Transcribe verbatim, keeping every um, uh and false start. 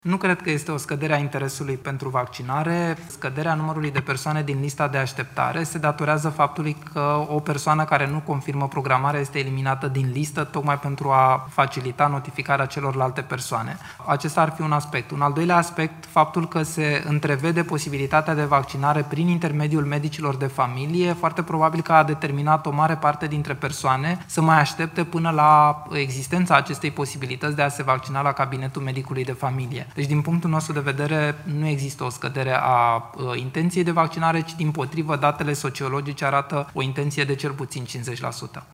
Nu cred că este o scădere a interesului pentru vaccinare. Scăderea numărului de persoane din lista de așteptare se datorează faptului că o persoană care nu confirmă programarea este eliminată din listă tocmai pentru a facilita notificarea celorlalte persoane. Acesta ar fi un aspect. Un al doilea aspect, faptul că se întrevede posibilitatea de vaccinare prin intermediul medicilor de familie, foarte probabil că a determinat o mare parte dintre persoane să mai aștepte până la existența acestei posibilități de a se vaccina la cabinetul medicului de familie. Deci, din punctul nostru de vedere, nu există o scădere a uh, intenției de vaccinare, ci, dimpotrivă, datele sociologice arată o intenție de cel puțin cincizeci la sută.